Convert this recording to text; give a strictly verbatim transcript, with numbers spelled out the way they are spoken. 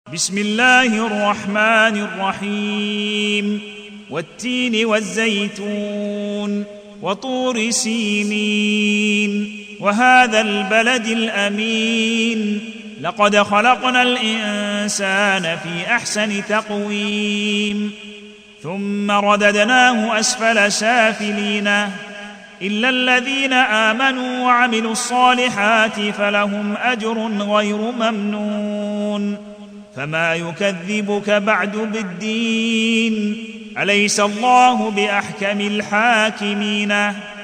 بسم الله الرحمن الرحيم والتين والزيتون وطور سينين وهذا البلد الأمين لقد خلقنا الإنسان في أحسن تقويم ثم رددناه أسفل سافلين إلا الذين آمنوا وعملوا الصالحات فلهم أجر غير ممنون فما يكذبك بعد بالدين أليس الله بأحكم الحاكمين